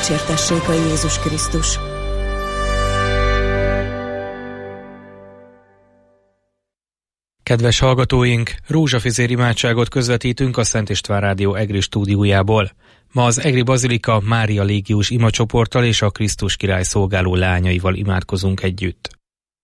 Dicsértessék a Jézus Krisztus! Kedves hallgatóink, rózsafészér imádságot közvetítünk a Szent István Rádió Egri stúdiójából. Ma az Egri Bazilika Mária Légiós imacsoporttal és a Krisztus király szolgáló leányaival imádkozunk együtt.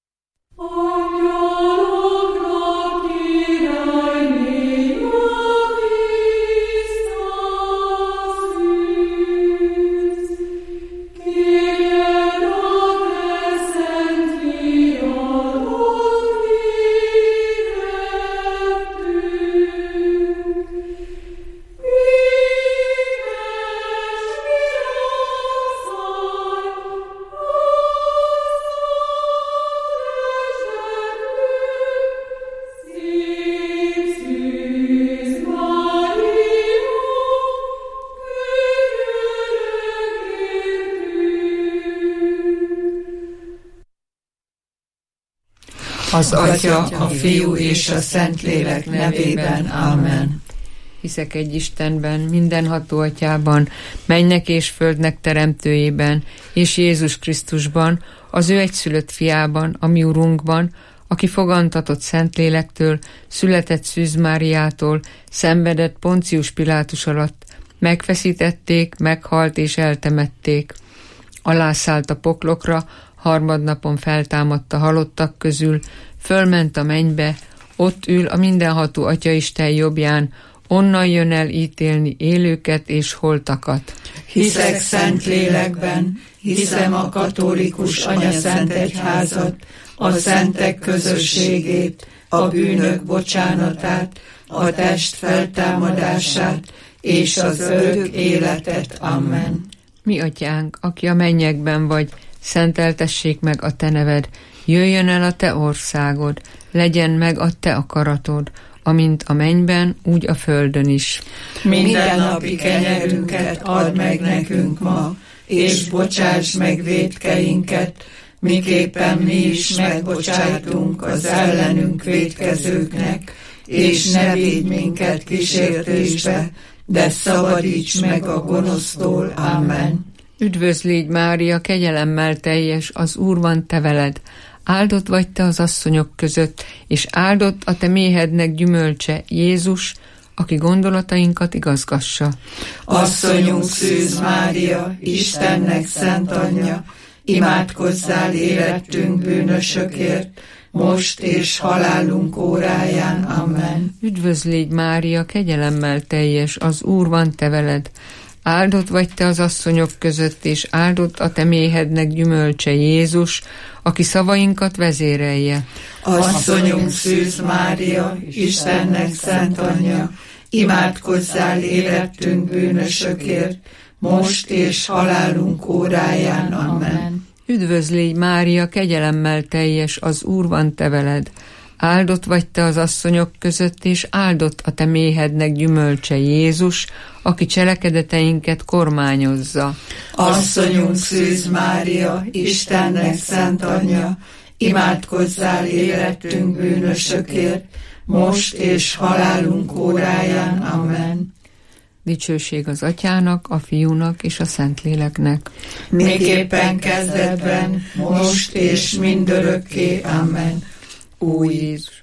Az Atya, a Fiú és a Szentlélek nevében. Amen. Hiszek egy Istenben, mindenható Atyában, mennynek és földnek teremtőjében, és Jézus Krisztusban, az ő egyszülött fiában, a mi Urunkban, aki fogantatott Szentlélektől, született Szűz Máriától, szenvedett Poncius Pilátus alatt, megfeszítették, meghalt és eltemették. Alászállt a poklokra, harmadnapon feltámadt a halottak közül, fölment a mennybe, ott ül a mindenható Atyaisten jobbján, onnan jön el ítélni élőket és holtakat. Hiszek Szentlélekben, hiszem a katolikus anyaszent egyházat, a szentek közösségét, a bűnök bocsánatát, a test feltámadását és az örök életet. Amen. Mi Atyánk, aki a mennyekben vagy, szenteltessék meg a te neved, jöjjön el a te országod, legyen meg a te akaratod, amint a mennyben, úgy a földön is. Mindennapi kenyerünket add meg nekünk ma, és bocsáss meg vétkeinket, miképpen mi is megbocsájtunk az ellenünk vétkezőknek, és ne vigy minket kísértésbe, de szabadíts meg a gonosztól. Amen. Üdvözl légy, Mária, kegyelemmel teljes, az Úr van te veled. Áldott vagy te az asszonyok között, és áldott a te méhednek gyümölcse, Jézus, aki gondolatainkat igazgassa. Asszonyunk Szűz Mária, Istennek szent anyja, imádkozzál érettünk bűnösökért, most és halálunk óráján. Amen. Üdvözl légy, Mária, kegyelemmel teljes, az Úr van te veled. Áldott vagy te az asszonyok között, és áldott a te méhednek gyümölcse, Jézus, aki szavainkat vezérelje. Asszonyunk Szűz Mária, Istennek szent anyja, imádkozzál érettünk bűnösökért, most és halálunk óráján. Amen. Üdvözl légy, Mária, kegyelemmel teljes, az Úr van te veled. Áldott vagy te az asszonyok között, és áldott a te méhednek gyümölcse, Jézus, aki cselekedeteinket kormányozza. Asszonyunk Szűz Mária, Istennek szent anyja, imádkozzál érettünk bűnösökért, most és halálunk óráján. Amen. Dicsőség az Atyának, a Fiúnak és a Szentléleknek. Miképpen kezdetben, most és mindörökké. Amen. Ó Jézus!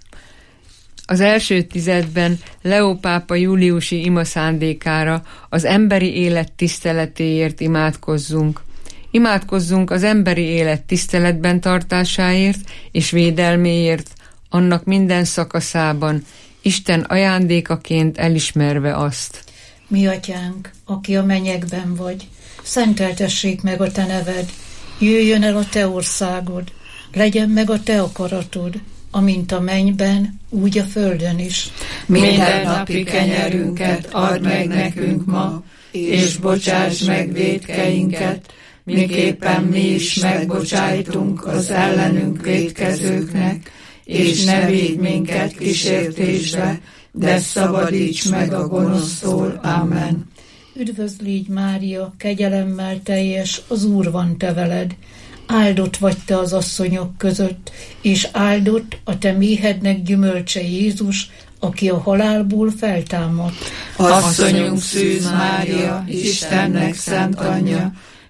Az első tizedben Leó pápa júliusi ima szándékára, az emberi élet tiszteletéért imádkozzunk. Imádkozzunk az emberi élet tiszteletben tartásáért és védelméért, annak minden szakaszában, Isten ajándékaként elismerve azt. Mi Atyánk, aki a mennyekben vagy, szenteltessék meg a te neved, jöjjön el a te országod, legyen meg a te akaratod, amint a mennyben, úgy a földön is. Mindennapi kenyerünket add meg nekünk ma, és bocsáss meg vétkeinket, miképpen mi is megbocsájtunk az ellenünk vétkezőknek, és ne vigy minket kísértésbe, de szabadíts meg a gonosztól. Amen. Üdvözl légy, Mária, kegyelemmel teljes, az Úr van te veled. Áldott vagy te az asszonyok között, és áldott a te méhednek gyümölcse, Jézus, aki a halálból feltámadt. Asszonyunk Szűz Mária, Istennek szent anyja,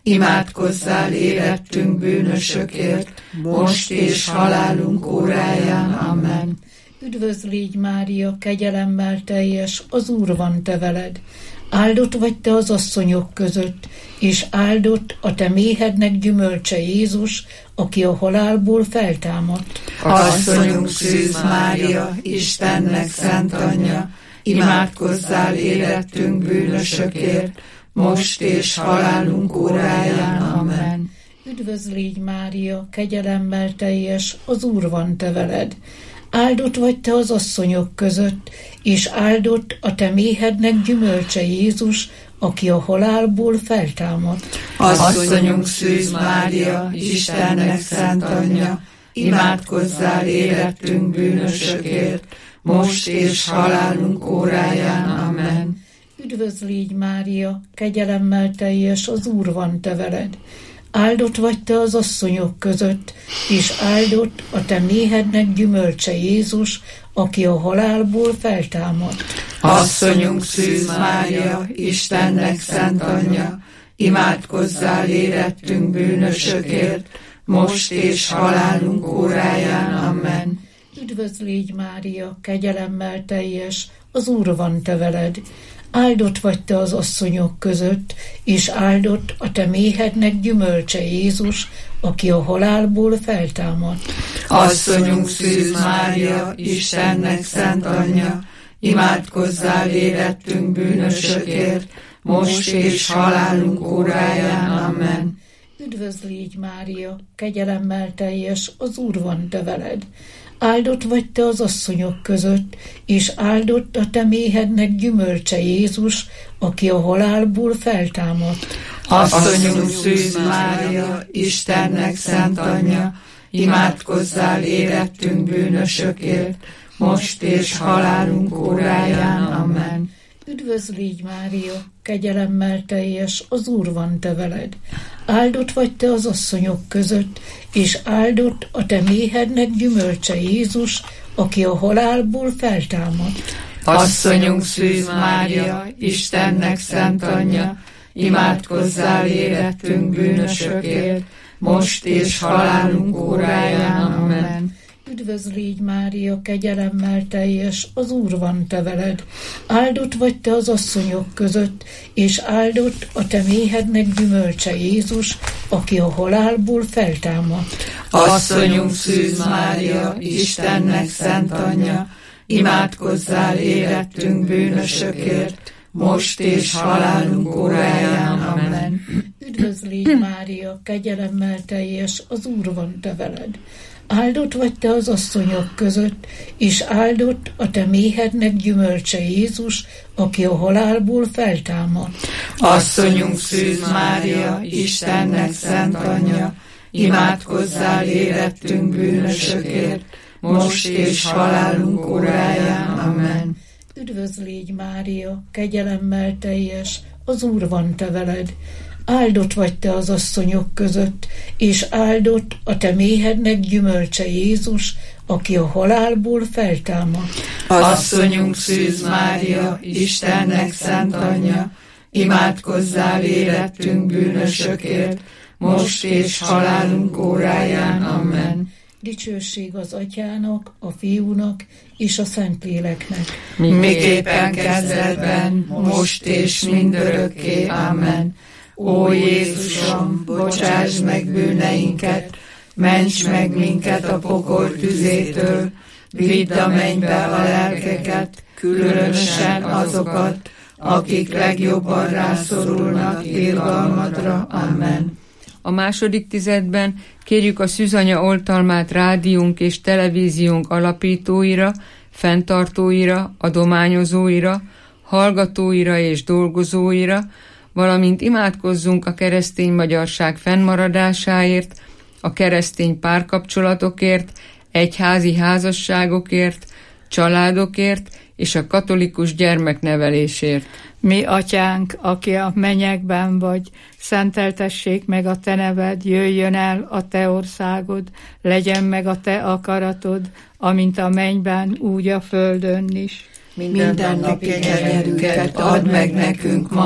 imádkozzál érettünk bűnösökért, most és halálunk óráján. Amen. Üdvözl légy, Mária, kegyelemmel teljes, az Úr van te veled. Áldott vagy te az asszonyok között, és áldott a te méhednek gyümölcse Jézus, aki a halálból feltámadt. Asszonyunk Szűz Mária, Istennek szent anyja, imádkozzál érettünk bűnösökért, most és halálunk óráján. Amen. Üdvözl légy, Mária, kegyelemmel teljes, az Úr van te veled. Áldott vagy te az asszonyok között, és áldott a te méhednek gyümölcse Jézus, aki a halálból feltámadt. Asszonyunk Szűz Mária, Istennek szent anyja, imádkozzál érettünk bűnösökért, most és halálunk óráján. Amen. Üdvözl légy, Mária, kegyelemmel teljes, az Úr van te veled. Áldott vagy te az asszonyok között, és áldott a te méhednek gyümölcse Jézus, aki a halálból feltámadt. Asszonyunk Szűz Mária, Istennek szent anyja, imádkozzál érettünk bűnösökért, most és halálunk óráján. Amen. Üdvözl légy, Mária, kegyelemmel teljes, az Úr van te veled. Áldott vagy te az asszonyok között, és áldott a te méhednek gyümölcse Jézus, aki a halálból feltámadt. Asszonyunk Szűz Mária, Istennek szent anyja, imádkozzál érettünk bűnösökért, most és halálunk óráján. Amen. Üdvözl légy, Mária, kegyelemmel teljes, az Úr van te veled. Áldott vagy te az asszonyok között, és áldott a te méhednek gyümölcse Jézus, aki a halálból feltámadt. Asszonyunk Szűz Mária, Istennek szent anyja, imádkozzál érettünk bűnösökért, most és halálunk óráján. Amen. Üdvözl légy, Mária, kegyelemmel teljes, az Úr van te veled. Áldott vagy te az asszonyok között, és áldott a te méhednek gyümölcse Jézus, aki a halálból feltámadt. Asszonyunk Szűz Mária, Istennek szent anyja, imádkozzál érettünk bűnösökért, most és halálunk óráján. Amen. Üdvözl légy, Mária, kegyelemmel teljes, az Úr van te veled. Áldott vagy te az asszonyok között, és áldott a te méhednek gyümölcse Jézus, aki a halálból feltámadt. Asszonyunk Szűz Mária, Istennek szent anyja, imádkozzál érettünk bűnösökért, most és halálunk óráján. Amen. Üdvözl légy, Mária, kegyelemmel teljes, az Úr van te veled. Áldott vagy te az asszonyok között, és áldott a te méhednek gyümölcse Jézus, aki a halálból feltámadt. Asszonyunk Szűz Mária, Istennek szent anyja, imádkozzál érettünk bűnösökért, most és halálunk óráján. Amen. Üdvözl légy, Mária, kegyelemmel teljes, az Úr van te veled. Áldott vagy te az asszonyok között, és áldott a te méhednek gyümölcse Jézus, aki a halálból feltámadt. Asszonyunk Szűz Mária, Istennek szent anyja, imádkozzál érettünk bűnösökért, most és halálunk óráján. Amen. Dicsőség az Atyának, a Fiúnak és a Szentléleknek. Miképpen kezdetben, most és mindörökké. Amen. Ó Jézusom, bocsáss meg bűneinket, ments meg minket a pokol tüzétől, vidd a mennybe a lelkeket, különösen azokat, akik legjobban rászorulnak irgalmadra. Amen. A második tizedben kérjük a Szűzanya oltalmát rádiónk és televíziónk alapítóira, fenntartóira, adományozóira, hallgatóira és dolgozóira, valamint imádkozzunk a keresztény magyarság fennmaradásáért, a keresztény párkapcsolatokért, egyházi házasságokért, családokért és a katolikus gyermeknevelésért. Mi, Atyánk, aki a mennyekben vagy, szenteltessék meg a te neved, jöjjön el a te országod, legyen meg a te akaratod, amint a mennyben, úgy a földön is. Mindennapi kenyerünket add meg nekünk ma,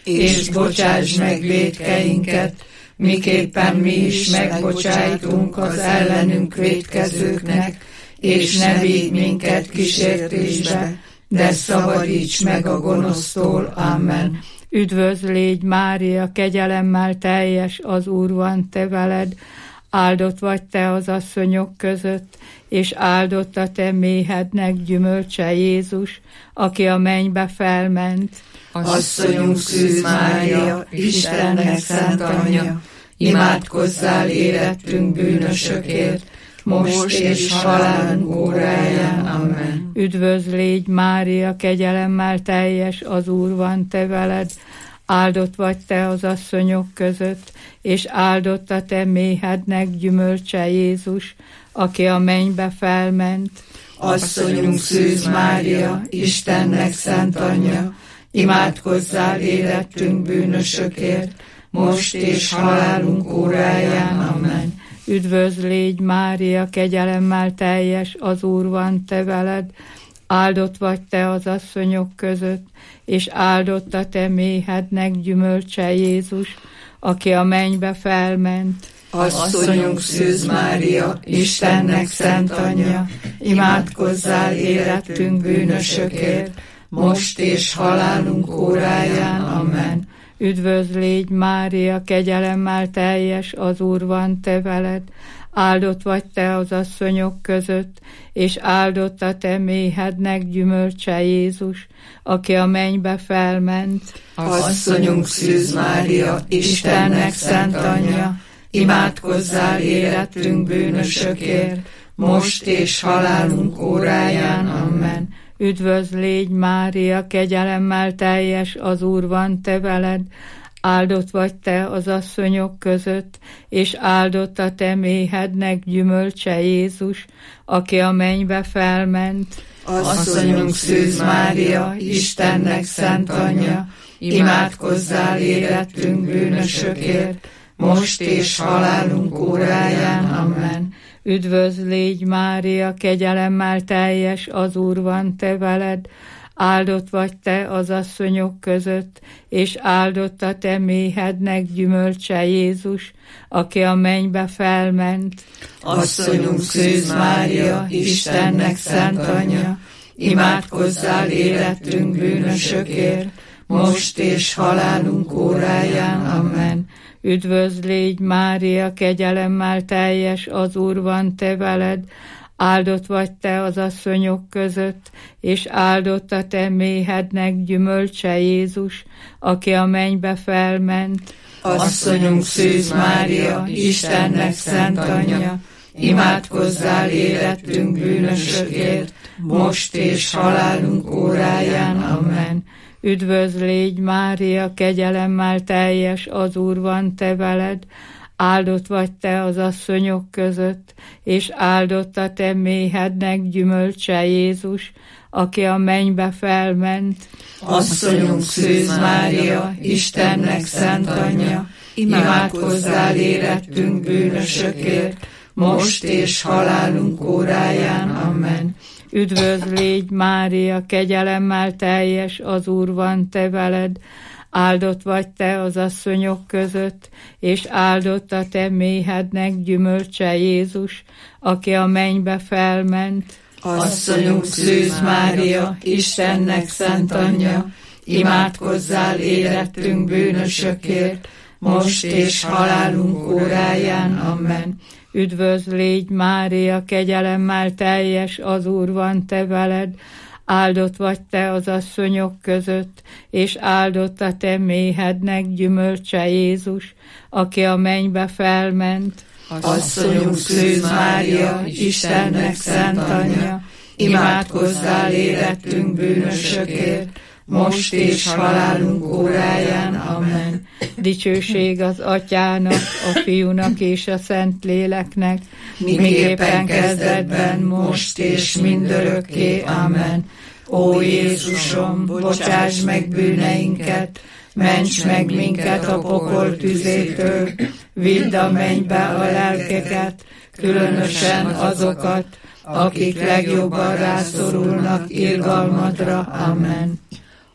és bocsáss meg vétkeinket, miképpen mi is megbocsájtunk az ellenünk vétkezőknek, és ne vigy minket kísértésbe, de szabadíts meg a gonosztól. Amen. Üdvözl légy, Mária, kegyelemmel teljes, az Úr van te veled, áldott vagy te az asszonyok között, és áldott a te méhednek gyümölcse Jézus, aki a mennybe felment. Asszonyunk Szűz Mária, Istennek szent anyja, imádkozzál érettünk bűnösökért, most és halálunk óráján. Amen. Üdvözl légy, Mária, kegyelemmel teljes, az Úr van te veled, áldott vagy te az asszonyok között, és áldott a te méhednek gyümölcse Jézus, aki a mennybe felment. Asszonyunk Szűz Mária, Istennek szent anyja, imádkozzál érettünk bűnösökért, most és halálunk óráján. Amen. Üdvözl légy, Mária, kegyelemmel teljes, az Úr van te veled, áldott vagy te az asszonyok között, és áldott a te méhednek gyümölcse Jézus, aki a mennybe felment. Asszonyunk Szűz Mária, Istennek szent anyja, imádkozzál érettünk bűnösökért, most és halálunk óráján. Amen. Üdvözl légy, Mária, kegyelemmel teljes, az Úr van te veled, áldott vagy te az asszonyok között, és áldott a te méhednek gyümölcse Jézus, aki a mennybe felment. Asszonyunk Szűz Mária, Istennek szent anyja, imádkozzál érettünk bűnösökért, most és halálunk óráján. Amen. Üdvözl légy, Mária, kegyelemmel teljes, az Úr van te veled, áldott vagy te az asszonyok között, és áldott a te méhednek gyümölcse Jézus, aki a mennybe felment. Asszonyunk Szűz Mária, Istennek szent anyja, imádkozzál érettünk bűnösökért, most és halálunk óráján. Amen. Üdvözl légy, Mária, kegyelemmel teljes, az Úr van te veled, áldott vagy te az asszonyok között, és áldott a te méhednek gyümölcse Jézus, aki a mennybe felment. Asszonyunk Szűz Mária, Istennek szent anyja, imádkozzál érettünk bűnösökért, most és halálunk óráján. Amen. Üdvözl légy, Mária, kegyelemmel teljes, az Úr van te veled, áldott vagy te az asszonyok között, és áldott a te méhednek gyümölcse Jézus, aki a mennybe felment. Asszonyunk Szűz Mária, Istennek szent anyja, imádkozzál érettünk bűnösökért, most és halálunk óráján. Amen. Üdvözl légy, Mária, kegyelemmel teljes, az Úr van te veled, áldott vagy te az asszonyok között, és áldott a te méhednek gyümölcse Jézus, aki a mennybe felment. Asszonyunk Szűz Mária, Istennek szent anyja, imádkozzál érettünk bűnösökért, most és halálunk óráján. Amen. Üdvözl légy, Mária, kegyelemmel teljes, az Úr van te veled, áldott vagy te az asszonyok között, és áldott a te méhednek gyümölcse Jézus, aki a mennybe felment. Asszonyunk Szűz Mária, Istennek szent anyja, imádkozzál érettünk bűnösökért, most és halálunk óráján. Amen. Üdvözl légy, Mária, kegyelemmel teljes, az Úr van te veled, áldott vagy te az asszonyok között, és áldott a te méhednek gyümölcse Jézus, aki a mennybe felment. Asszonyunk Szűz Mária, Istennek szent anyja, imádkozzál érettünk bűnösökért, most és halálunk óráján. Amen. Dicsőség az Atyának, a Fiúnak és a Szentléleknek, miképpen kezdetben, most és mindörökké. Amen. Ó Jézusom, bocsáss meg bűneinket, ments meg minket a pokol tüzétől, vidd a mennybe a lelkeket, különösen azokat, akik legjobban rászorulnak irgalmadra. Amen.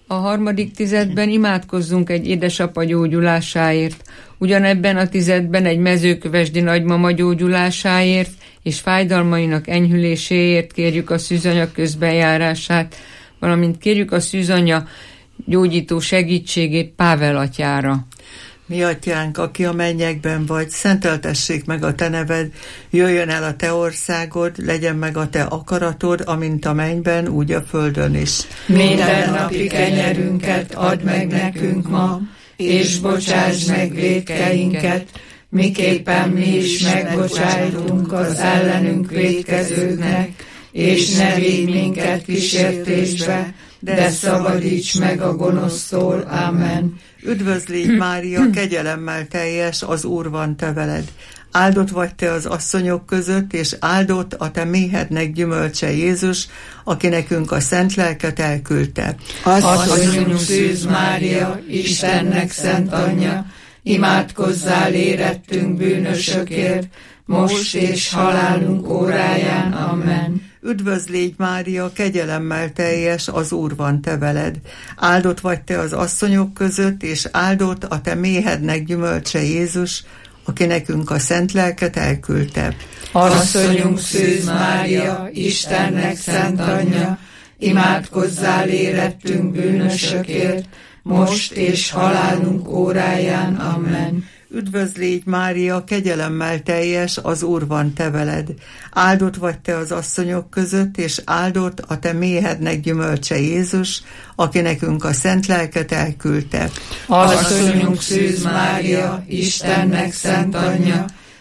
A harmadik tizedben imádkozzunk egy édesapa gyógyulásáért, ugyanebben a tizedben egy mezőkövesdi nagymama gyógyulásáért és fájdalmainak enyhüléséért kérjük a szűzanya közbenjárását, valamint kérjük a szűzanya gyógyító segítségét Pável atyára. Mi atyánk, aki a mennyekben vagy, szenteltessék meg a te neved, jöjjön el a te országod, legyen meg a te akaratod, amint a mennyben, úgy a földön is. Mindennapi kenyerünket add meg nekünk ma, és bocsáss meg vétkeinket, miképpen mi is megbocsájtunk az ellenünk vétkezőknek, és ne vigy minket kísértésbe, de szabadíts meg a gonosztól. Amen. Üdvözlégy Mária, kegyelemmel teljes, az Úr van te veled. Áldott vagy te az asszonyok között, és áldott a te méhednek gyümölcse Jézus, aki nekünk a szent lelket elküldte. Asszonyunk Szűz Mária, Istennek szent anyja, imádkozzál érettünk bűnösökért, most és halálunk óráján. Amen. Üdvözlégy Mária, kegyelemmel teljes, az Úr van te veled. Áldott vagy te az asszonyok között, és áldott a te méhednek gyümölcse Jézus, aki nekünk a szent lelket elküldte. Asszonyunk Szűz Mária, Istennek szent anyja, imádkozzál érettünk bűnösökért, most és halálunk óráján. Amen. Üdvözlégy Mária, kegyelemmel teljes, az Úr van te veled. Áldott vagy te az asszonyok között, és áldott a te méhednek gyümölcse Jézus, aki nekünk a szent lelket elküldte. Asszonyunk Szűz Mária, Istennek szent anyja,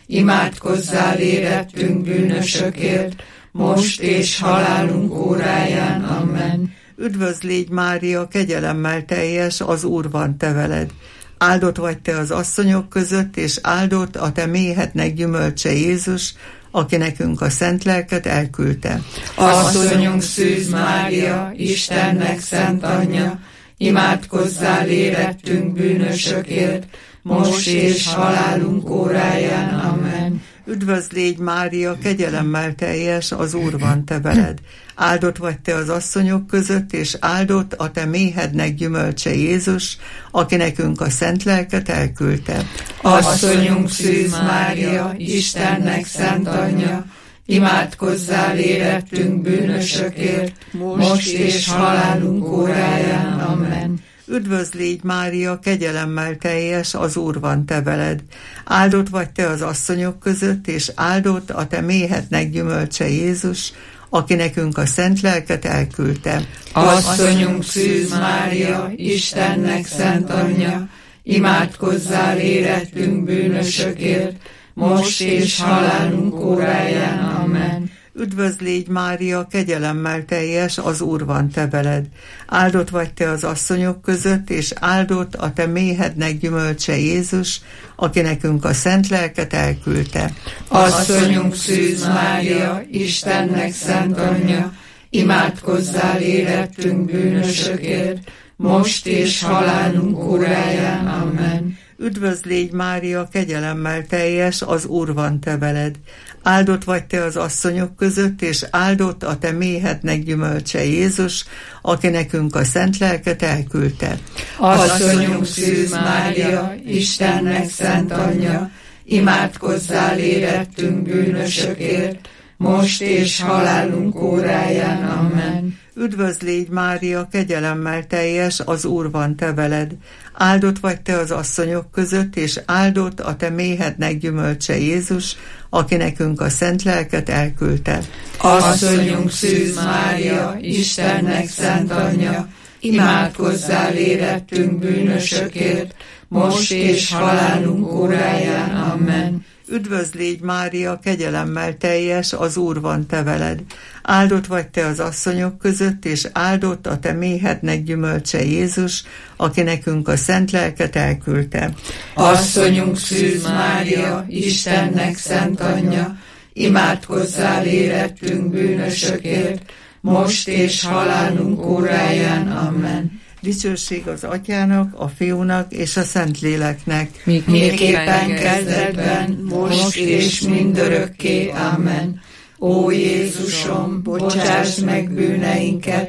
imádkozzál érettünk bűnösökért, most és halálunk óráján. Amen. Üdvözlégy Mária, kegyelemmel teljes, az Úr van te veled. Áldott vagy te az asszonyok között, és áldott a te méhednek gyümölcse Jézus, aki nekünk a szent lelket elküldte. Asszonyunk Szűz Mária, Istennek szent anyja, imádkozzál érettünk bűnösökért, most és halálunk óráján. Amen. Üdvözlégy Mária, kegyelemmel teljes, az Úr van te veled. Áldott vagy te az asszonyok között, és áldott a te méhednek gyümölcse Jézus, aki nekünk a szent lelket elküldte. Asszonyunk Szűz Mária, Istennek szent anyja, imádkozzál érettünk bűnösökért, most és halálunk óráján. Amen. Üdvözlégy Mária, kegyelemmel teljes, az Úr van te veled. Áldott vagy te az asszonyok között, és áldott a te méhednek gyümölcse Jézus, aki nekünk a szent lelket elküldte. Asszonyunk Szűz Mária, Istennek szent anyja, imádkozzál érettünk bűnösökért, most és halálunk óráján. Amen. Üdvözlégy Mária, kegyelemmel teljes, az Úr van te veled. Áldott vagy te az asszonyok között, és áldott a te méhednek gyümölcse Jézus, aki nekünk a szent lelket elküldte. Asszonyunk Szűz Mária, Istennek szent anyja, imádkozzál érettünk bűnösökért, most és halálunk óráján. Amen. Üdvözlégy Mária, kegyelemmel teljes, az Úr van te veled. Áldott vagy te az asszonyok között, és áldott a te méhednek gyümölcse Jézus, aki nekünk a szent lelket elküldte. Asszonyunk Szűz Mária, Istennek szent anyja, imádkozzál érettünk bűnösökért, most és halálunk óráján. Amen. Üdvözlégy Mária, kegyelemmel teljes, az Úr van te veled. Áldott vagy te az asszonyok között, és áldott a te méhednek gyümölcse Jézus, aki nekünk a szent lelket elküldte. Asszonyunk Szűz Mária, Istennek szent anyja, imádkozzál érettünk bűnösökért, most és halálunk óráján. Amen. Üdvözlégy Mária, kegyelemmel teljes, az Úr van te veled. Áldott vagy te az asszonyok között, és áldott a te méhednek gyümölcse Jézus, aki nekünk a szent lelket elküldte. Asszonyunk Szűz Mária, Istennek szent anyja, imádkozzál érettünk bűnösökért, most és halálunk óráján. Amen. Dicsőség az Atyának, a Fiúnak és a Szentléleknek. Miképpen kezdetben, most és mindörökké. Amen. Ó Jézusom, bocsáss meg bűneinket,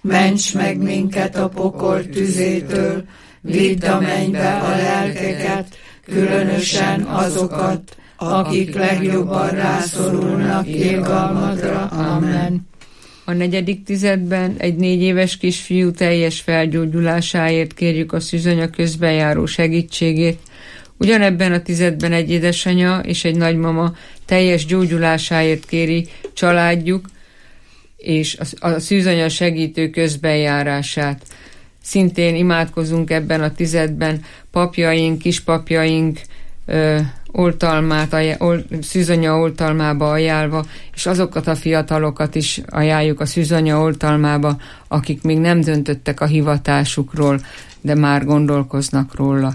ments meg minket a pokol tüzétől, vidd a mennybe a lelkeket, különösen azokat, akik legjobban rászorulnak irgalmadra. Amen. A 4. tizedben egy 4 éves kisfiú teljes felgyógyulásáért kérjük a szűzanya közbenjáró segítségét. Ugyanebben a tizedben egy édesanyja és egy nagymama teljes gyógyulásáért kéri családjuk és a szűzanya segítő közbenjárását. Szintén imádkozunk ebben a tizedben papjaink, kispapjaink oltalmát, szűzanya oltalmába ajánlva, és azokat a fiatalokat is ajánljuk a szűzanya oltalmába, akik még nem döntöttek a hivatásukról, de már gondolkoznak róla.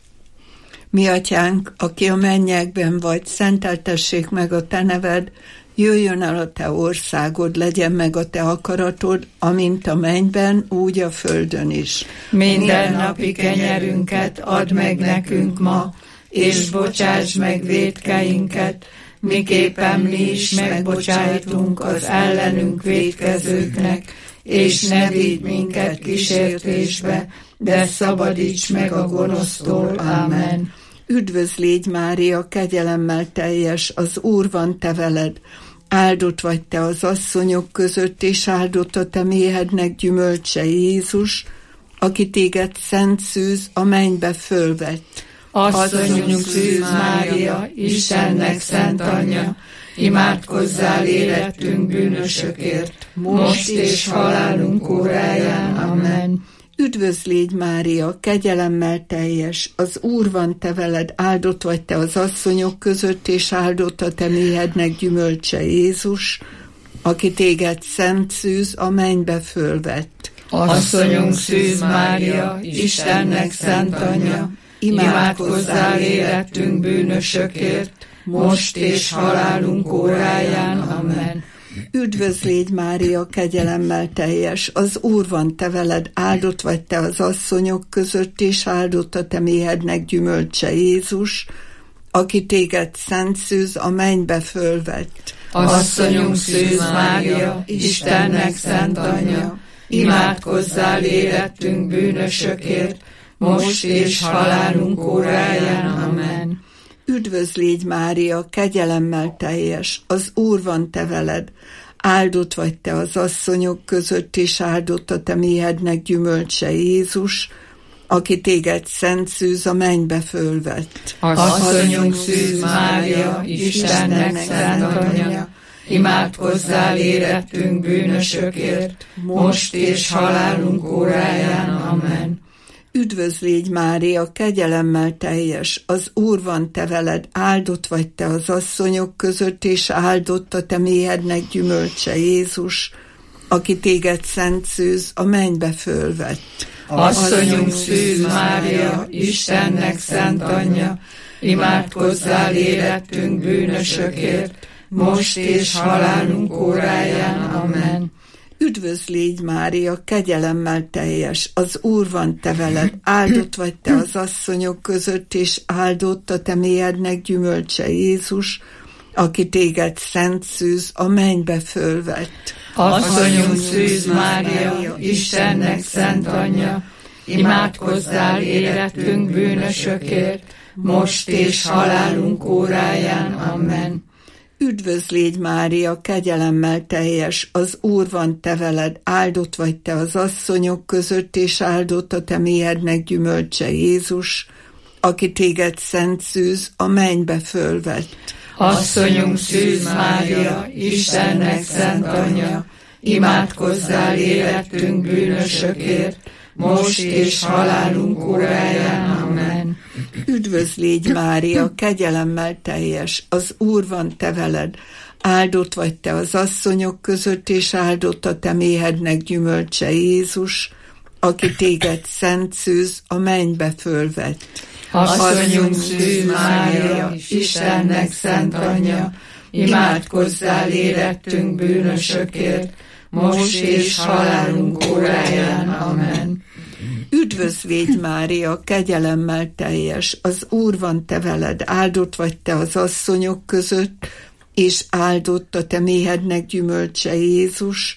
Mi atyánk, aki a mennyekben vagy, szenteltessék meg a te neved, jöjjön el a te országod, legyen meg a te akaratod, amint a mennyben, úgy a földön is. Mindennapi kenyerünket add meg nekünk ma, és bocsáss meg vétkeinket, miképpen mi is megbocsájtunk az ellenünk vétkezőknek, és ne vigy minket kísértésbe, de szabadíts meg a gonosztól. Amen. Üdvözl légy, Mária, kegyelemmel teljes, az Úr van te veled. Áldott vagy te az asszonyok között, és áldott a te méhednek gyümölcse, Jézus, aki téged szent szűz a mennybe fölvett. Asszonyunk szűz Mária, Istennek szent anyja, imádkozzál érettünk bűnösökért, most és halálunk óráján. Amen. Üdvözl légy, Mária, kegyelemmel teljes, az Úr van te veled, áldott vagy te az asszonyok között, és áldott a te méhednek gyümölcse, Jézus, aki téged szent szűz a mennybe fölvett. Asszonyunk szűz Mária, Istennek szent anyja, imádkozzál érettünk bűnösökért, most és halálunk óráján. Amen. Üdvözl légy, Mária, kegyelemmel teljes, az Úr van te veled, áldott vagy te az asszonyok között, és áldott a te méhednek gyümölcse, Jézus, aki téged szent szűz a mennybe fölvett. Asszonyunk szűz Mária, Istennek szent anyja, imádkozzál érettünk bűnösökért, most és halálunk óráján. Amen. Üdvözl légy, Mária, kegyelemmel teljes, az Úr van te veled, áldott vagy te az asszonyok között, és áldott a te méhednek gyümölcse, Jézus, aki téged szent szűz a mennybe fölvett. Asszonyunk szűz Mária, Istennek szent anyja, imádkozzál érettünk bűnösökért, most és halálunk óráján. Amen. Üdvözl légy, Mária, kegyelemmel teljes, az Úr van te veled, áldott vagy te az asszonyok között, és áldott a te méhednek gyümölcse, Jézus, aki téged szent szűz a mennybe fölvett. Asszonyunk szűz Mária, Istennek szent anyja, imádkozzál érettünk bűnösökért, most és halálunk óráján. Amen. Üdvözl légy, Mária, kegyelemmel teljes, az Úr van te veled, áldott vagy te az asszonyok között, és áldott a te méhednek gyümölcse, Jézus, aki téged szent szűz a mennybe fölvett. Asszonyunk szűz Mária, Istennek szent anyja, imádkozzál érettünk bűnösökért, most és halálunk óráján. Amen. Üdvözl légy, Mária, kegyelemmel teljes, az Úr van te veled, áldott vagy te az asszonyok között, és áldott a te méhednek gyümölcse, Jézus, aki téged szent szűz a mennybe fölvett. Asszonyunk szűz Mária, Istennek szent anyja, imádkozzál érettünk bűnösökért, most és halálunk óráján. Amen. Üdvözl légy, Mária, kegyelemmel teljes, az Úr van te veled, áldott vagy te az asszonyok között, és áldott a te méhednek gyümölcse, Jézus, aki téged szent szűz a mennybe fölvett. Asszonyunk szűz Mária, Istennek szent anyja, imádkozzál érettünk bűnösökért, most és halálunk óráján. Amen. Üdvözl légy, Mária, kegyelemmel teljes, az Úr van te veled, áldott vagy te az asszonyok között, és áldott a te méhednek gyümölcse, Jézus,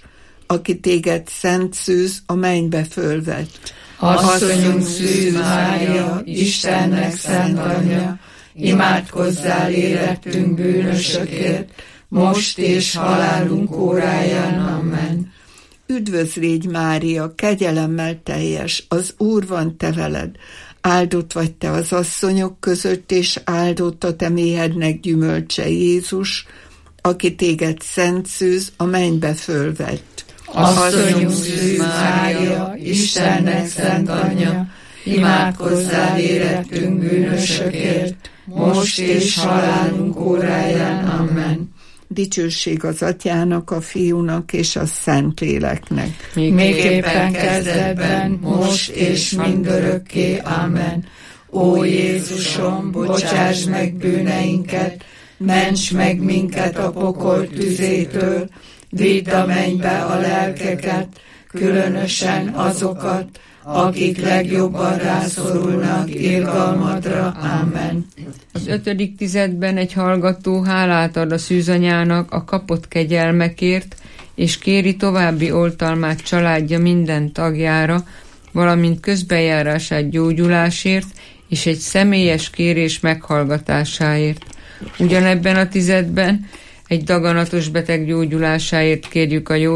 aki téged szent szűz a mennybe fölvett. Asszonyunk Szűz Mária, Istennek szent anyja, imádkozzál érettünk bűnösökért, most és halálunk óráján. Amen. Üdvözl légy Mária, kegyelemmel teljes, az Úr van te veled. Áldott vagy te az asszonyok között, és áldott a te méhednek gyümölcse Jézus, aki téged szent szűz a mennybe fölvett. Asszonyunk Szűz Mária, Istennek szent anyja, imádkozzál érettünk bűnösökért, most és halálunk óráján. Amen. Dicsőség az Atyának, a Fiúnak és a Szentléleknek. Miképpen kezdetben, most és mindörökké. Amen. Ó Jézusom, bocsáss meg bűneinket, ments meg minket a pokol tüzétől, vidd a mennybe a lelkeket, különösen azokat, akik legjobban rászorulnak irgalmadra. Amen. Az 5. tizedben egy hallgató hálát ad a szűzanyának a kapott kegyelmekért, és kéri további oltalmát családja minden tagjára, valamint közbenjárását gyógyulásért, és egy személyes kérés meghallgatásáért. Ugyanebben a tizedben egy daganatos beteg gyógyulásáért kérjük a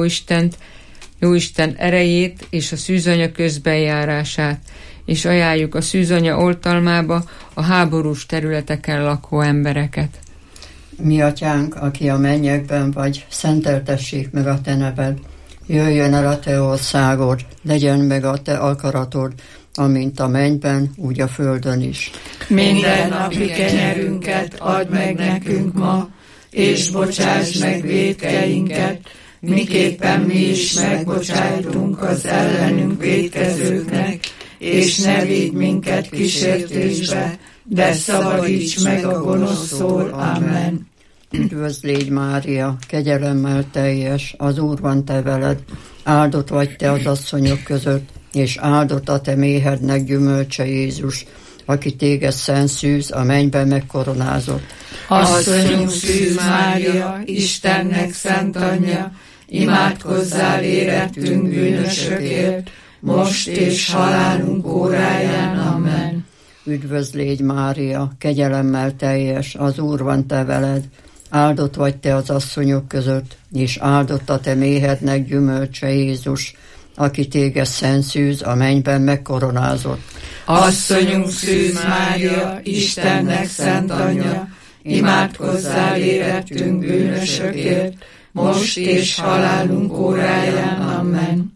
Jóisten erejét és a szűzanya közbenjárását, és ajánljuk a szűzanya oltalmába a háborús területeken lakó embereket. Mi atyánk, aki a mennyekben vagy, szenteltessék meg a te neved. Jöjjön el a te országod, legyen meg a te akaratod, amint a mennyben, úgy a földön is. Minden napi kenyerünket add meg nekünk ma, és bocsáss meg vétkeinket, miképpen mi is megbocsájtunk az ellenünk vétkezőknek, és ne vigy minket kísértésbe, de szabadíts meg a gonosztól. Amen. Üdvözl légy Mária, kegyelemmel teljes, az Úr van te veled, áldott vagy te az asszonyok között, és áldott a te méhednek gyümölcse Jézus, aki téged szent szűz, a mennyben megkoronázott. Asszonyunk Szűz Mária, Istennek szent anyja, imádkozzál érettünk bűnösökért, most és halálunk óráján. Amen. Üdvözl légy Mária, kegyelemmel teljes, az Úr van te veled, áldott vagy te az asszonyok között, és áldott a te méhednek gyümölcse Jézus, aki téged szent szűz, a mennyben megkoronázott. Asszonyunk Szűz Mária, Istennek szent anyja, imádkozzál érettünk bűnösökért, most és halálunk óráján. Amen.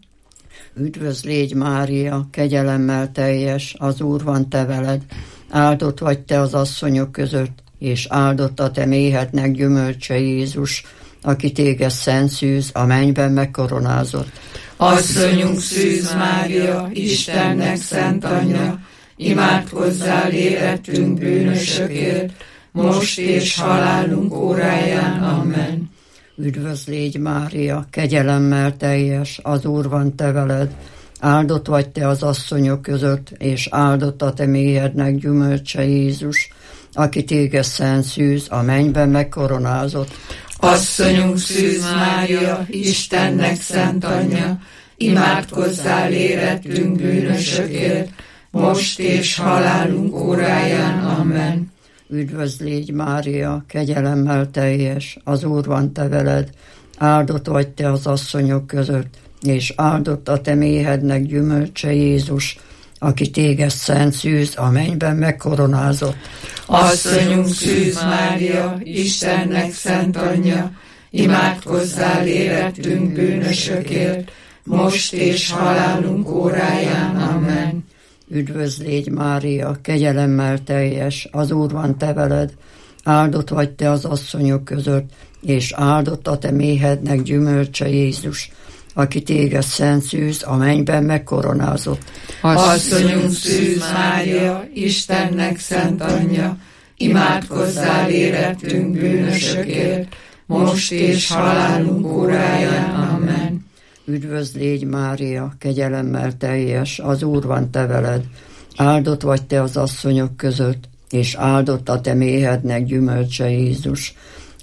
Üdvözl légy Mária, kegyelemmel teljes, az Úr van te veled, áldott vagy te az asszonyok között, és áldott a te méhednek gyümölcse Jézus, aki téged szent szűz, a mennyben megkoronázott. Asszonyunk Szűz Mária, Istennek szent anyja, imádkozzál érettünk bűnösökért, most és halálunk óráján. Amen. Üdvözl légy Mária, kegyelemmel teljes, az Úr van te veled, áldott vagy te az asszonyok között, és áldott a te méhednek gyümölcse Jézus, aki téged szent szűz, a mennyben megkoronázott. Asszonyunk Szűz Mária, Istennek szent anyja, imádkozzál érettünk bűnösökért, most és halálunk óráján. Amen. Üdvözl légy Mária, kegyelemmel teljes, az Úr van te veled, áldott vagy te az asszonyok között, és áldott a te méhednek gyümölcse Jézus, aki téged szent szűz, a mennyben megkoronázott. Asszonyunk Szűz Mária, Istennek szent anyja, imádkozzál érettünk bűnösökért, most és halálunk óráján. Amen. Üdvözl légy Mária, kegyelemmel teljes, az Úr van te veled, áldott vagy te az asszonyok között, és áldott a te méhednek gyümölcse Jézus, aki téged szent szűz, a mennyben megkoronázott. Asszonyunk Szűz Mária, Istennek szent anyja, imádkozzál érettünk bűnösökért, most és halálunk óráján. Amen. Üdvözl légy Mária, kegyelemmel teljes, az Úr van te veled, áldott vagy te az asszonyok között, és áldott a te méhednek gyümölcse Jézus,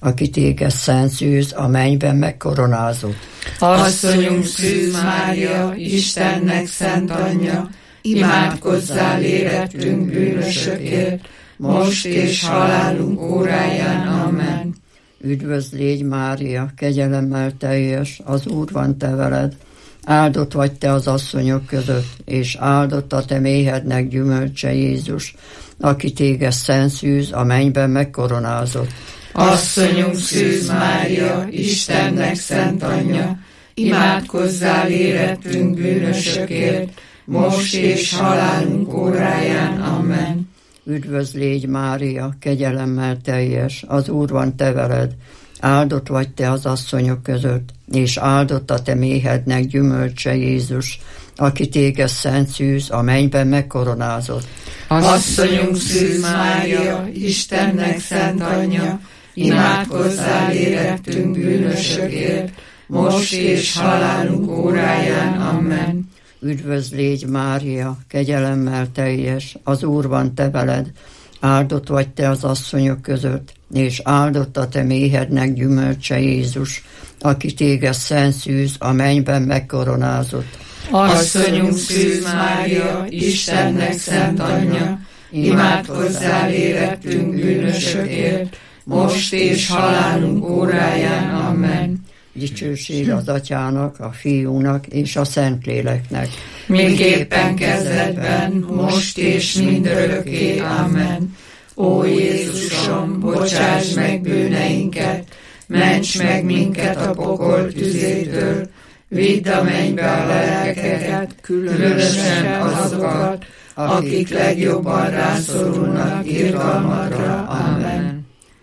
aki téged szent szűz a mennyben megkoronázott. Asszonyunk Szűz Mária, Istennek szent anyja, imádkozzál érettünk bűnösökért, most és halálunk óráján. Amen. Üdvözl légy Mária, kegyelemmel teljes, az Úr van te veled. Áldott vagy te az asszonyok között, és áldott a te méhednek gyümölcse Jézus, aki téged szent szűz a mennyben megkoronázott. Asszonyunk Szűz Mária, Istennek szent anyja, imádkozzál érettünk bűnösökért, most és halálunk óráján. Amen. Üdvözl légy Mária, kegyelemmel teljes, az Úr van te veled. Áldott vagy te az asszonyok között, és áldott a te méhednek gyümölcse Jézus, aki téged szent szűz a mennyben megkoronázott. Asszonyunk Szűz Mária, Istennek szent anyja, imádkozzál érettünk bűnösökért, most és halálunk óráján. Amen. Üdvözl légy Mária, kegyelemmel teljes, az Úr van te veled. Áldott vagy te az asszonyok között, és áldott a te méhednek gyümölcse Jézus, aki téged szent szűz a mennyben megkoronázott. Asszonyunk Szűz Mária, Istennek szent anyja, imádkozzál érettünk bűnösökért, most és halálunk óráján. Amen. Dicsőség az Atyának, a Fiúnak és a Szentléleknek. Miképpen kezdetben, most és mindörökké. Amen. Ó Jézusom, bocsáss meg bűneinket, ments meg minket a pokol tüzétől, vidd a mennybe a lelkeket, különösen azokat, akik legjobban rászorulnak irgalmadra. Amen.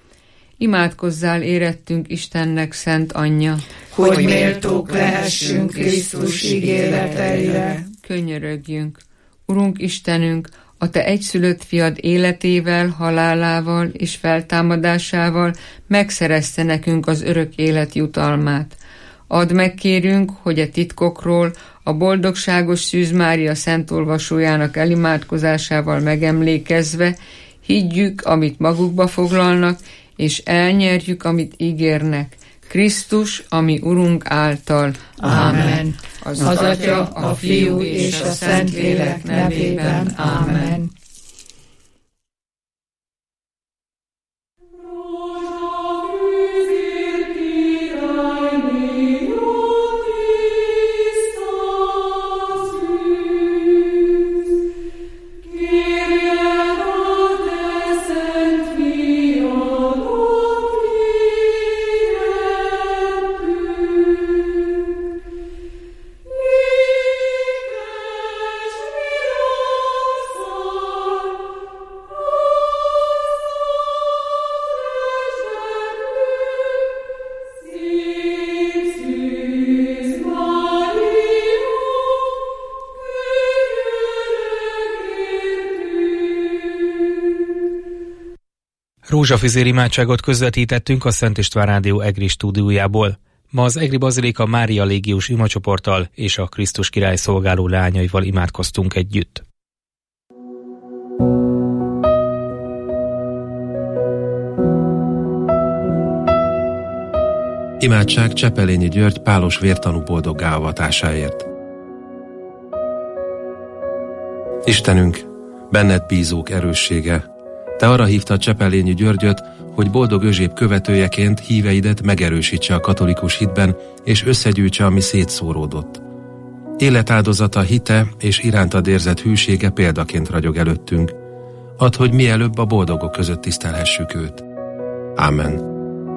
Imádkozzál érettünk Istennek szent anyja, hogy méltók lehessünk Krisztus ígéreteire. Könyörögjünk. Urunk Istenünk, a te egyszülött fiad életével, halálával és feltámadásával megszerezte nekünk az örök élet jutalmát. Add meg, kérünk, hogy a titkokról, a boldogságos Szűz Mária szentolvasójának elimádkozásával megemlékezve higgyük, amit magukba foglalnak, és elnyerjük, amit ígérnek. Krisztus, ami Urunk által. Amen. Az Atya, a Fiú és a Szentlélek nevében. Amen. Rózsafizér imádságot közvetítettünk a Szent István Rádió EGRI stúdiójából. Ma az EGRI Bazilika Mária Légiós imacsoporttal és a Krisztus király szolgáló leányaival imádkoztunk együtt. Imádság Csepelényi György pálos vértanú boldoggá avatásáért. Istenünk, benned bízók erőssége, te arra hívtad Csepelényi Györgyöt, hogy boldog Özséb követőjeként híveidet megerősítse a katolikus hitben, és összegyűjtse, ami szétszóródott. Életáldozata, hite és irántad érzett hűsége példaként ragyog előttünk. Add, hogy mielőbb a boldogok között tisztelhessük őt. Ámen.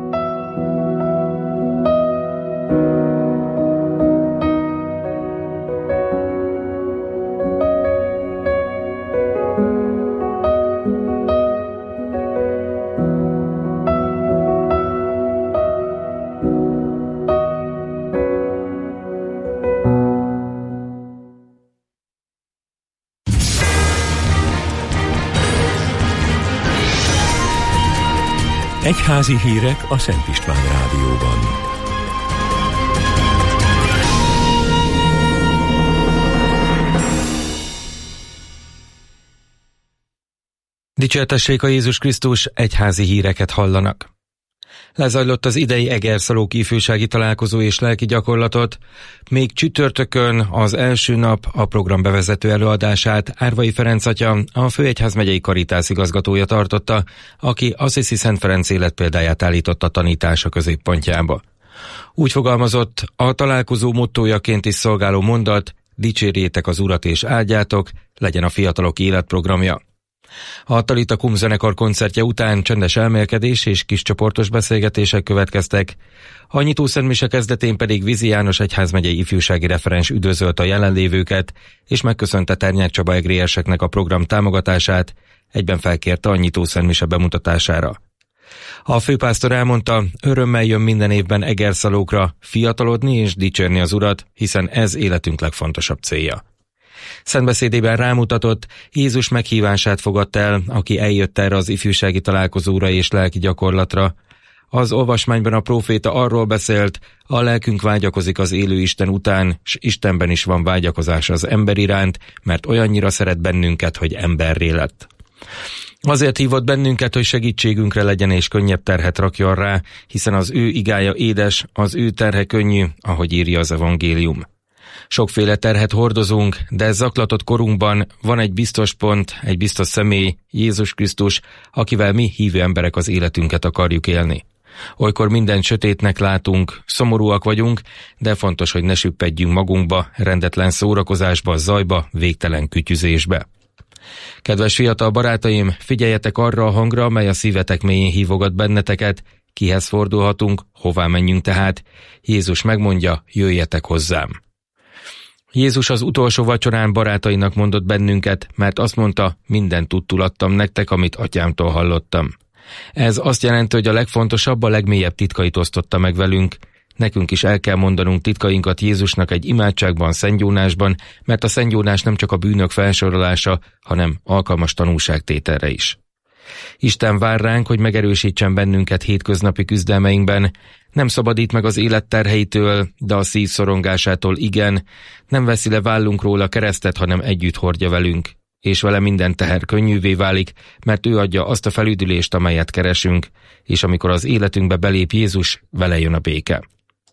Egyházi hírek a Szent István Rádióban. Dicsértessék a Jézus Krisztus, egyházi híreket hallanak. Lezajlott az idei Egerszalóki ifjúsági találkozó és lelki gyakorlatot. Még csütörtökön az első nap a program bevezető előadását Árvai Ferenc atya, a Főegyházmegyei Karitász igazgatója tartotta, aki Assisi Szent Ferenc életpéldáját állította tanítása középpontjába. Úgy fogalmazott, a találkozó mottójaként is szolgáló mondat: dicsérjétek az Urat és áldjátok, legyen a fiatalok életprogramja. A Talita Kum zenekar koncertje után csendes elmélkedés és kiscsoportos beszélgetések következtek. A nyitószentmise kezdetén pedig Vizi János egyházmegyei ifjúsági referens üdvözölt a jelenlévőket, és megköszönte Ternyák Csaba egrélyeseknek a program támogatását, egyben felkérte a nyitószentmise bemutatására. A főpásztor elmondta, örömmel jön minden évben Egerszalókra fiatalodni és dicsérni az Urat, hiszen ez életünk legfontosabb célja. Szentbeszédében rámutatott, Jézus meghívását fogadta el, aki eljött erre az ifjúsági találkozóra és lelki gyakorlatra. Az olvasmányban a próféta arról beszélt, a lelkünk vágyakozik az élő Isten után, s Istenben is van vágyakozás az ember iránt, mert olyannyira szeret bennünket, hogy emberré lett. Azért hívott bennünket, hogy segítségünkre legyen és könnyebb terhet rakjon rá, hiszen az ő igája édes, az ő terhe könnyű, ahogy írja az evangélium. Sokféle terhet hordozunk, de zaklatott korunkban van egy biztos pont, egy biztos személy, Jézus Krisztus, akivel mi hívő emberek az életünket akarjuk élni. Olykor mindent sötétnek látunk, szomorúak vagyunk, de fontos, hogy ne süppedjünk magunkba, rendetlen szórakozásba, zajba, végtelen kütyüzésbe. Kedves fiatal barátaim, figyeljetek arra a hangra, mely a szívetek mélyén hívogat benneteket. Kihez fordulhatunk, hová menjünk tehát? Jézus megmondja, jöjjetek hozzám. Jézus az utolsó vacsorán barátainak mondott bennünket, mert azt mondta, mindent tudtul adtam nektek, amit atyámtól hallottam. Ez azt jelenti, hogy a legfontosabb, a legmélyebb titkait osztotta meg velünk. Nekünk is el kell mondanunk titkainkat Jézusnak egy imádságban, szentgyónásban, mert a szentgyónás nem csak a bűnök felsorolása, hanem alkalmas tanúságtételre is. Isten vár ránk, hogy megerősítsen bennünket hétköznapi küzdelmeinkben. Nem szabadít meg az élet terheitől, de a szív szorongásától igen. Nem veszi le vállunkról a keresztet, hanem együtt hordja velünk. És vele minden teher könnyűvé válik, mert ő adja azt a felüdülést, amelyet keresünk, és amikor az életünkbe belép Jézus, vele jön a béke.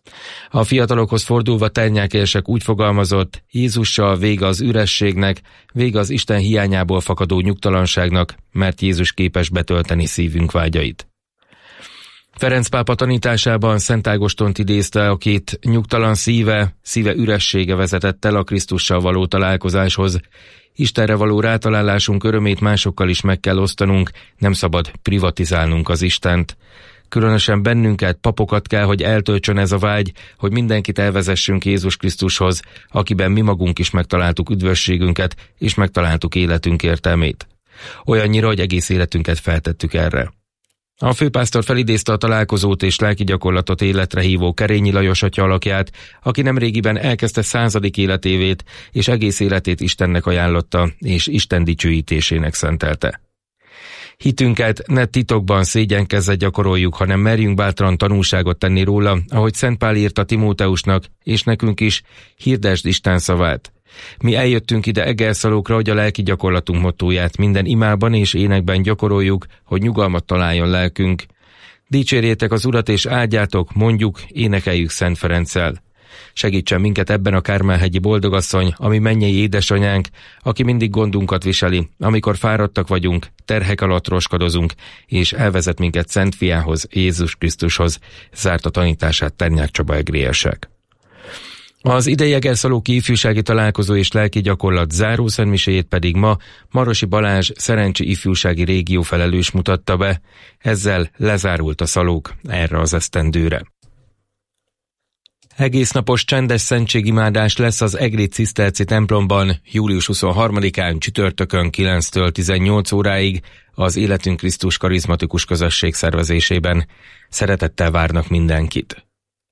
A fiatalokhoz fordulva Ternyákérsek úgy fogalmazott, Jézussal vége az ürességnek, vége az Isten hiányából fakadó nyugtalanságnak, mert Jézus képes betölteni szívünk vágyait. Ferenc pápa tanításában Szent Ágostont idézte, akit nyugtalan szíve üressége vezetett el a Krisztussal való találkozáshoz. Istenre való rátalálásunk örömét másokkal is meg kell osztanunk, nem szabad privatizálnunk az Istent. Különösen bennünket, papokat kell, hogy eltöltsön ez a vágy, hogy mindenkit elvezessünk Jézus Krisztushoz, akiben mi magunk is megtaláltuk üdvösségünket, és megtaláltuk életünk értelmét. Olyannyira, hogy egész életünket feltettük erre. A főpásztor felidézte a találkozót és lelki gyakorlatot életre hívó Kerényi Lajos atya alakját, aki nemrégiben elkezdte 100. életévét, és egész életét Istennek ajánlotta, és Isten dicsőítésének szentelte. Hitünket ne titokban szégyenkezve gyakoroljuk, hanem merjünk bátran tanúságot tenni róla, ahogy Szent Pál írta Timóteusnak, és nekünk is, hirdesd Isten szavát. Mi eljöttünk ide Egerszalókra, hogy a lelki gyakorlatunk mottóját minden imában és énekben gyakoroljuk, hogy nyugalmat találjon lelkünk. Dicsérjétek az Urat és áldjátok, mondjuk, énekeljük Szent Ferenccel. Segítsen minket ebben a Kármán-hegyi boldogasszony, ami mennyei édesanyánk, aki mindig gondunkat viseli, amikor fáradtak vagyunk, terhek alatt roskadozunk, és elvezet minket Szent Fiához, Jézus Krisztushoz, zárta tanítását Ternyák Csaba egrélyesek. Az idei Egerszalóki ifjúsági találkozó és lelki gyakorlat zárószentmiséjét pedig ma Marosi Balázs Szerencsi ifjúsági régió felelős mutatta be, ezzel lezárult a szalók erre az esztendőre. Egésznapos csendes szentségimádás lesz az egri ciszterci templomban július 23-án csütörtökön 9-től 18 óráig az Életünk Krisztus karizmatikus közösség szervezésében. Szeretettel várnak mindenkit.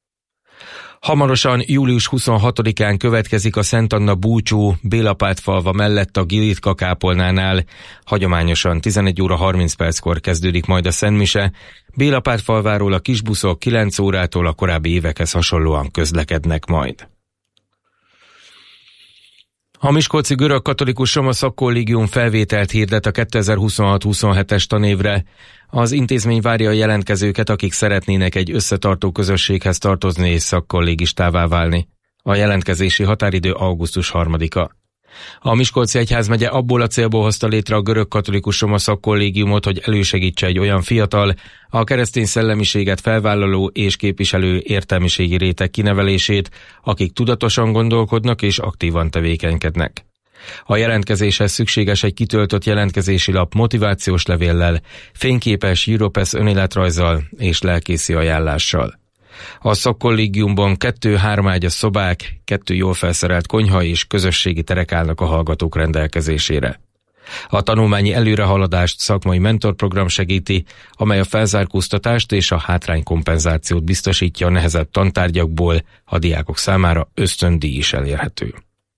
Hamarosan július 26-án következik a Szent Anna búcsú Bélapátfalva mellett a Gilitka kápolnánál. Hagyományosan 11 óra 30 perckor kezdődik majd a szentmise. Bélapátfalváról a kisbuszok 9 órától a korábbi évekhez hasonlóan közlekednek majd. A miskolci görögkatolikus roma szakkollégium felvételt hirdet a 2026-27-es tanévre. Az intézmény várja a jelentkezőket, akik szeretnének egy összetartó közösséghez tartozni és szakkollégistává válni. A jelentkezési határidő augusztus 3-a. A Miskolci Egyházmegye abból a célból hozta létre a görögkatolikus roma szakkollégiumot, hogy elősegítse egy olyan fiatal, a keresztény szellemiséget felvállaló és képviselő értelmiségi réteg kinevelését, akik tudatosan gondolkodnak és aktívan tevékenykednek. A jelentkezéshez szükséges egy kitöltött jelentkezési lap motivációs levéllel, fényképes Europass önéletrajzzal és lelkészi ajánlással. A szakkollégiumban 2-3 ágyas szobák, 2 jól felszerelt konyha és közösségi terek állnak a hallgatók rendelkezésére. A tanulmányi előrehaladást szakmai mentorprogram segíti, amely a felzárkóztatást és a hátránykompenzációt biztosítja a nehezebb tantárgyakból, a diákok számára ösztöndíj is elérhető.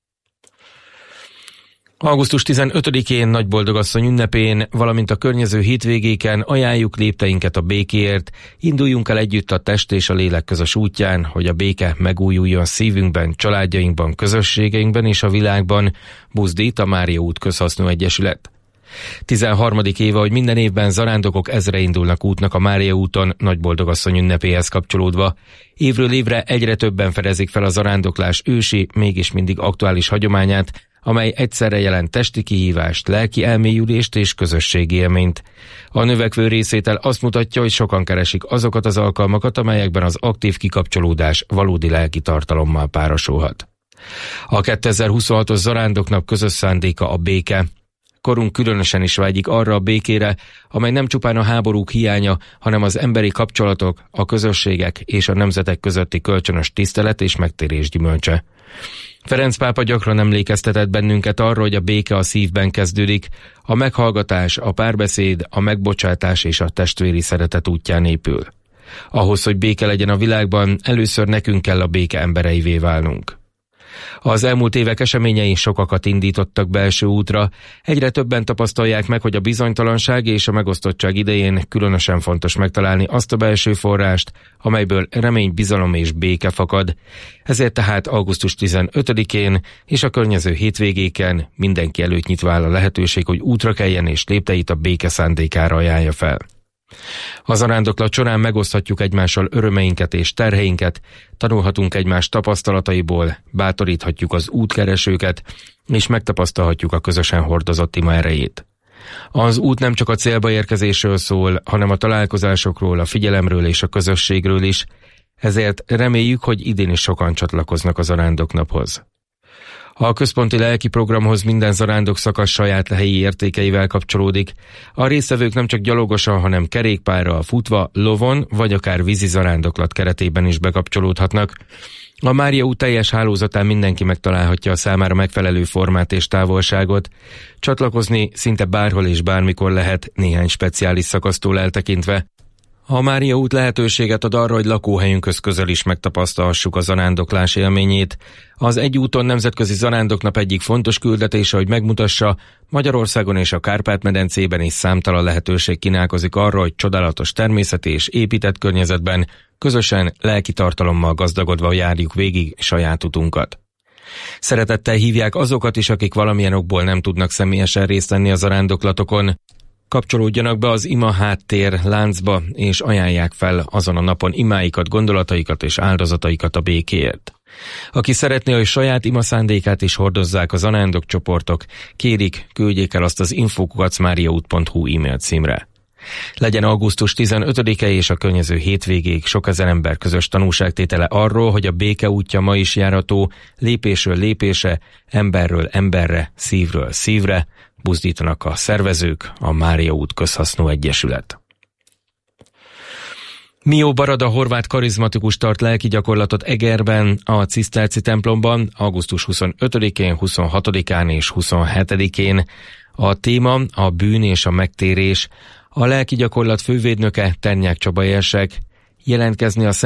Augusztus 15-én Nagyboldogasszony ünnepén, valamint a környező hétvégéken ajánljuk lépteinket a békéért, induljunk el együtt a test és a lélek közös útján, hogy a béke megújuljon szívünkben, családjainkban, közösségeinkben és a világban, buzdít a Mária út Közhasznú Egyesület. 13. éve, hogy minden évben zarándokok ezre indulnak útnak a Mária úton Nagyboldogasszony ünnepéhez kapcsolódva. Évről évre egyre többen fedezik fel a zarándoklás ősi, mégis mindig aktuális hagyományát, amely egyszerre jelent testi kihívást, lelki elmélyülést és közösségi élményt. A növekvő részvétel azt mutatja, hogy sokan keresik azokat az alkalmakat, amelyekben az aktív kikapcsolódás valódi lelki tartalommal párosulhat. A 2026-os Zarándoknap közös szándéka a béke. Korunk különösen is vágyik arra a békére, amely nem csupán a háborúk hiánya, hanem az emberi kapcsolatok, a közösségek és a nemzetek közötti kölcsönös tisztelet és megtérés gyümölcse. Ferenc pápa gyakran emlékeztetett bennünket arra, hogy a béke a szívben kezdődik, a meghallgatás, a párbeszéd, a megbocsátás és a testvéri szeretet útján épül. Ahhoz, hogy béke legyen a világban, először nekünk kell a béke embereivé válnunk. Az elmúlt évek eseményei sokakat indítottak belső útra, egyre többen tapasztalják meg, hogy a bizonytalanság és a megosztottság idején különösen fontos megtalálni azt a belső forrást, amelyből remény, bizalom és béke fakad. Ezért tehát augusztus 15-én és a környező hétvégéken mindenki előtt nyitva áll a lehetőség, hogy útra keljen és lépteit a béke szándékára ajánlja fel. A zarándoklat során megoszthatjuk egymással örömeinket és terheinket, tanulhatunk egymás tapasztalataiból, bátoríthatjuk az útkeresőket, és megtapasztalhatjuk a közösen hordozott ima erejét. Az út nem csak a célba érkezésről szól, hanem a találkozásokról, a figyelemről és a közösségről is, ezért reméljük, hogy idén is sokan csatlakoznak a Zarándoknaphoz. A központi lelki programhoz minden zarándok szakasz saját helyi értékeivel kapcsolódik. A résztvevők nem csak gyalogosan, hanem kerékpárral, futva, lovon vagy akár vízi zarándoklat keretében is bekapcsolódhatnak. A Mária út teljes hálózatán mindenki megtalálhatja a számára megfelelő formát és távolságot. Csatlakozni szinte bárhol és bármikor lehet, néhány speciális szakasztól eltekintve. A Mária út lehetőséget ad arra, hogy lakóhelyünkhöz közel is megtapasztalhassuk a zarándoklás élményét. Az Egy úton nemzetközi zarándoknap egyik fontos küldetése, hogy megmutassa, Magyarországon és a Kárpát-medencében is számtalan lehetőség kínálkozik arra, hogy csodálatos természeti és épített környezetben közösen lelki tartalommal gazdagodva járjuk végig saját utunkat. Szeretettel hívják azokat is, akik valamilyen okból nem tudnak személyesen részt venni a zarándoklatokon. Kapcsolódjanak be az ima háttér láncba, és ajánlják fel azon a napon imáikat, gondolataikat és áldozataikat a békéért. Aki szeretné, hogy saját ima szándékát is hordozzák a zarándok csoportok, kérik, küldjék el azt az info@mariaút.hu e-mail címre. Legyen augusztus 15-e és a környező hétvégéig sok ezer ember közös tanúságtétele arról, hogy a béke útja ma is járható, lépésről lépésre, emberről emberre, szívről szívre, buzdítanak a szervezők, a Mária út Közhasznú Egyesület. Mió Barada horvát karizmatikus tart lelki gyakorlatot Egerben, a Ciszterci templomban, augusztus 25-én, 26-án és 27-én. A téma a bűn és a megtérés. A lelki gyakorlat fővédnöke Ternyák Csaba érsek. Jelentkezni a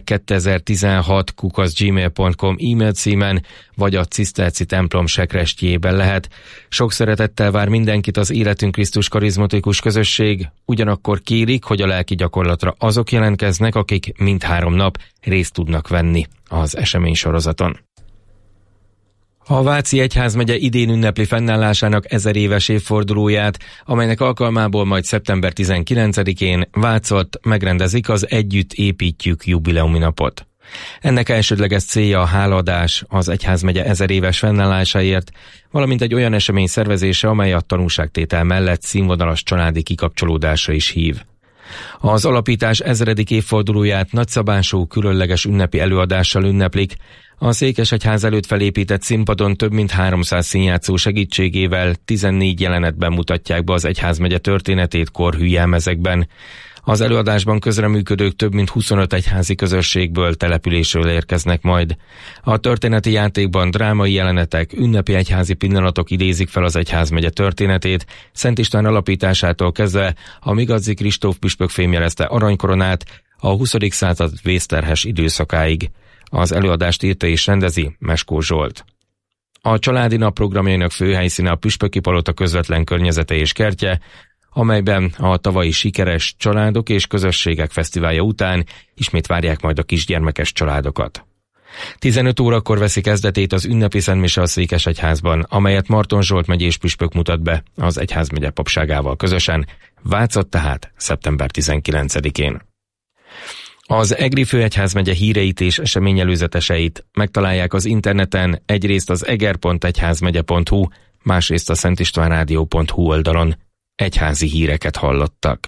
szentlélek2016@gmail.com e-mail címen, vagy a Ciszterci templom sekrestjében lehet. Sok szeretettel vár mindenkit az Életünk Krisztus karizmatikus közösség, ugyanakkor kérik, hogy a lelki gyakorlatra azok jelentkeznek, akik mindhárom nap részt tudnak venni az eseménysorozaton. A Váci Egyházmegye idén ünnepli fennállásának 1000 éves évfordulóját, amelynek alkalmából majd szeptember 19-én Vácott megrendezik az Együtt építjük jubileumi napot. Ennek elsődleges célja a hálaadás az egyházmegye 1000 éves fennállásáért, valamint egy olyan esemény szervezése, amely a tanúságtétel mellett színvonalas családi kikapcsolódásra is hív. Az alapítás 1000. évfordulóját nagyszabású, különleges ünnepi előadással ünneplik. A Székesegyház előtt felépített színpadon több mint 300 színjátszó segítségével 14 jelenetben mutatják be az egyházmegye történetét korhű jelmezekben. Az előadásban közreműködők több mint 25 egyházi közösségből, településről érkeznek majd. A történeti játékban drámai jelenetek, ünnepi egyházi pillanatok idézik fel az egyházmegye történetét, Szent István alapításától kezdve a Migadzi Kristóf püspök fémjelezte aranykoronát a 20. század vészterhes időszakáig. Az előadást írta és rendezi Meskó Zsolt. A családi nap programjainak főhelyszíne a Püspöki Palota közvetlen környezete és kertje, amelyben a tavalyi sikeres családok és közösségek fesztiválja után ismét várják majd a kisgyermekes családokat. 15 órakor veszi kezdetét az ünnepi szentmise a Székesegyházban, amelyet Marton Zsolt megyés püspök mutat be az egyházmegye papságával közösen, Vácott tehát szeptember 19-én. Az Egri főegyházmegye híreit és eseményelőzeteseit megtalálják az interneten, egyrészt az eger.egyházmegye.hu, másrészt a szentistvánrádió.hu oldalon. Egyházi híreket hallottak.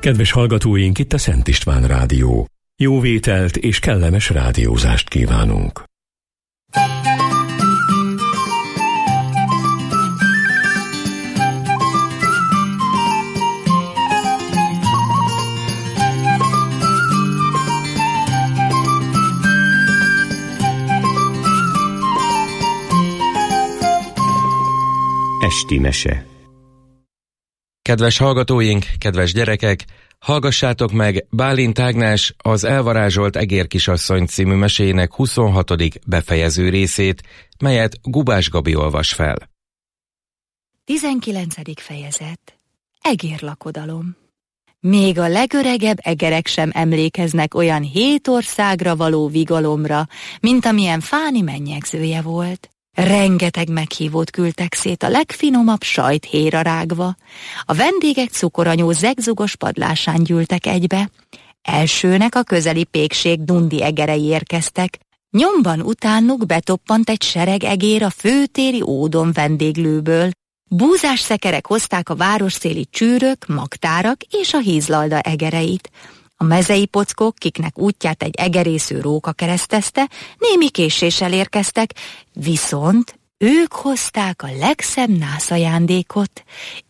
Kedves hallgatóink, itt a Szent István Rádió. Jó vételt és kellemes rádiózást kívánunk. Esti mese. Kedves hallgatóink, kedves gyerekek, hallgassátok meg Bálint Ágnás az Elvarázsolt egérkisasszony című meséjének 26. befejező részét, melyet Gubás Gabi olvas fel. 19. fejezet. Egérlakodalom. Még a legöregebb egerek sem emlékeznek olyan 7 országra való vigalomra, mint amilyen Fáni mennyegzője volt. Rengeteg meghívót küldtek szét a legfinomabb sajthéjra rágva. A vendégek cukoranyó zegzugos padlásán gyűltek egybe. Elsőnek a közeli pékség dundi egerei érkeztek. Nyomban utánuk betoppant egy sereg egér a főtéri ódon vendéglőből. Búzás szekerek hozták a városszéli csűrök, magtárak és a hízlalda egereit. A mezei pockok, kiknek útját egy egerésző róka keresztezte, némi késéssel érkeztek, viszont ők hozták a legszebb nászajándékot,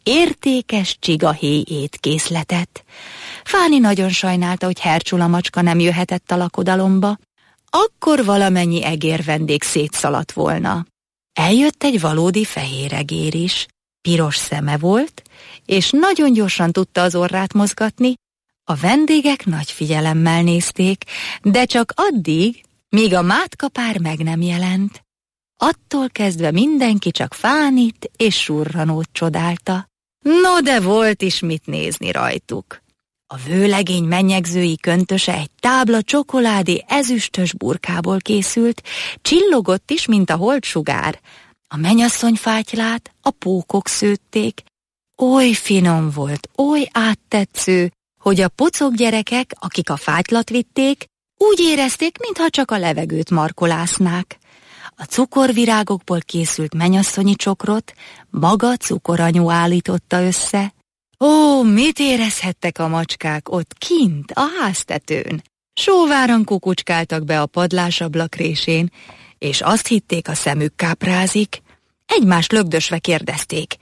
értékes csigahéj étkészletet. Fáni nagyon sajnálta, hogy Hercsula macska nem jöhetett a lakodalomba, akkor valamennyi egér vendég szétszaladt volna. Eljött egy valódi fehér egér is, piros szeme volt, és nagyon gyorsan tudta az orrát mozgatni. A vendégek nagy figyelemmel nézték, de csak addig, míg a mátkapár meg nem jelent. Attól kezdve mindenki csak Fánit és Surranót csodálta. No, de volt is mit nézni rajtuk. A vőlegény mennyegzői köntöse egy tábla csokoládé ezüstös burkából készült, csillogott is, mint a holdsugár. A mennyasszony fátylát a pókok szőtték. Oly finom volt, oly áttetsző, hogy a pocok gyerekek, akik a fátylat vitték, úgy érezték, mintha csak a levegőt markolásznák. A cukorvirágokból készült mennyasszonyi csokrot maga cukoranyó állította össze. Ó, mit érezhettek a macskák ott kint, a háztetőn? Sóváran kukucskáltak be a padlás ablakrésén, és azt hitték, a szemük káprázik. Egymást lögdösve kérdezték.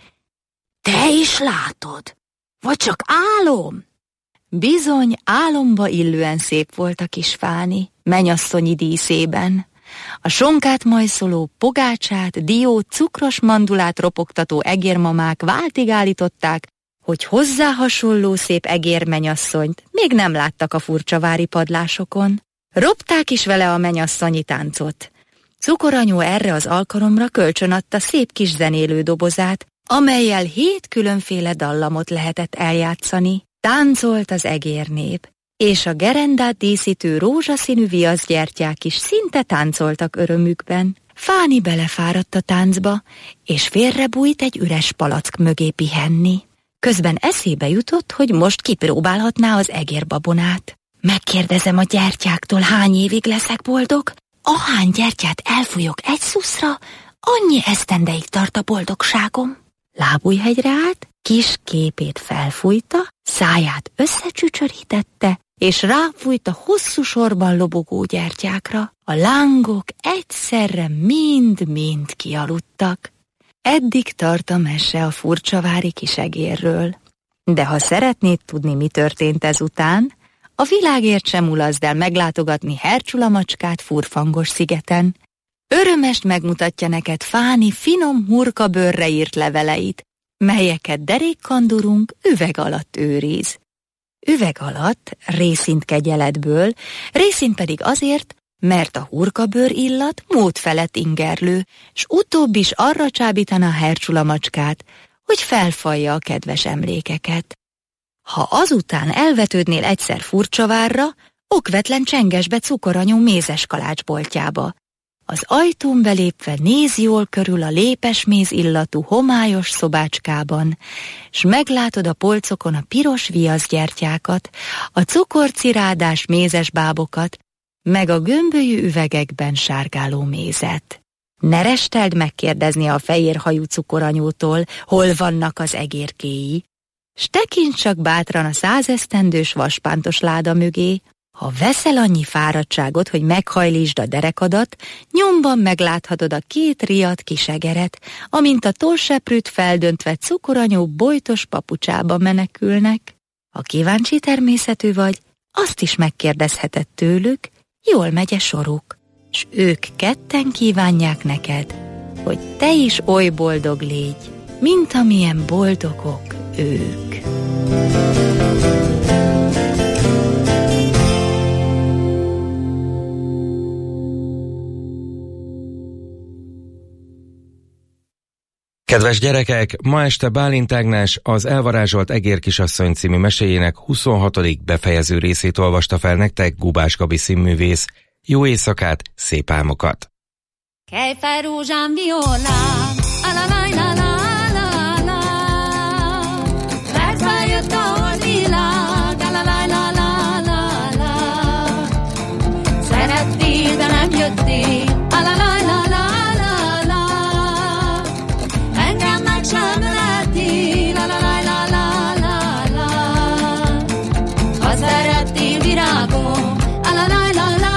Te is látod? Vagy csak álom? Bizony, álomba illően szép volt a kis Fáni, mennyasszonyi díszében. A sonkát majszoló, pogácsát, diót, cukros mandulát ropogtató egérmamák váltig állították, hogy hozzá hasonló szép egérmennyasszonyt még nem láttak a furcsavári padlásokon. Ropták is vele a mennyasszonyi táncot. Cukoranyó erre az alkalomra kölcsönadta szép kis zenélő dobozát, amellyel 7 különféle dallamot lehetett eljátszani. Táncolt az egérnép, és a gerendát díszítő rózsaszínű viaszgyertyák is szinte táncoltak örömükben. Fáni belefáradt a táncba, és félrebújt egy üres palack mögé pihenni. Közben eszébe jutott, hogy most kipróbálhatná az egérbabonát. Megkérdezem a gyertyáktól, hány évig leszek boldog? Ahány gyertyát elfújok egy szuszra, annyi esztendeig tart a boldogságom. Lábújhegyre állt, kis képét felfújta, száját összecsücsörítette, és ráfújt a hosszú sorban lobogó gyertyákra. A lángok egyszerre mind-mind kialudtak. Eddig tart a mese a furcsavári kisegérről. De ha szeretnéd tudni, mi történt ezután, a világért sem ulaszd el meglátogatni Hercsula macskát Furfangos szigeten. Örömest megmutatja neked Fáni finom hurkabőrre írt leveleit, melyeket derékkandurunk üveg alatt őriz. Üveg alatt részint kegyeletből, részint pedig azért, mert a hurkabőr illat mód felett ingerlő, s utóbb is arra csábítana Hercsula macskát, hogy felfalja a kedves emlékeket. Ha azután elvetődnél egyszer Furcsavárra, okvetlen csenges be Cukoranyó mézes kalácsboltjába. Az ajtón belépve néz jól körül a lépesméz illatú homályos szobácskában, s meglátod a polcokon a piros viaszgyertyákat, a cukorcirádás mézes bábokat, meg a gömbölyű üvegekben sárgáló mézet. Ne resteld megkérdezni a fehérhajú Cukoranyótól, hol vannak az egérkéi, s tekints csak bátran a 100 esztendős vaspántos láda mögé. Ha veszel annyi fáradtságot, hogy meghajlítsd a derekadat, nyomban megláthatod a 2 riadt kisegeret, amint a tollseprűt feldöntve cukoranyó bojtos papucsába menekülnek. Ha kíváncsi természetű vagy, azt is megkérdezheted tőlük, jól megy-e soruk, s ők ketten kívánják neked, hogy te is oly boldog légy, mint amilyen boldogok ők. Kedves gyerekek, ma este Bálint Ágnes az Elvarázsolt Egérkisasszony című meséjének 26. befejező részét olvasta fel nektek Gubás Gabi színművész. Jó éjszakát, szép álmokat! Kelj fel rózsám violán, la-la-la-la-la-la-la, mert feljött a holdvilág, la-la-la-la-la-la, szerettél, de nem jöttél, la-la-la-la-la-la, engem meg sem lettél, la-la-la-la-la-la, ha szerettél virágom, la-la-la-la-la,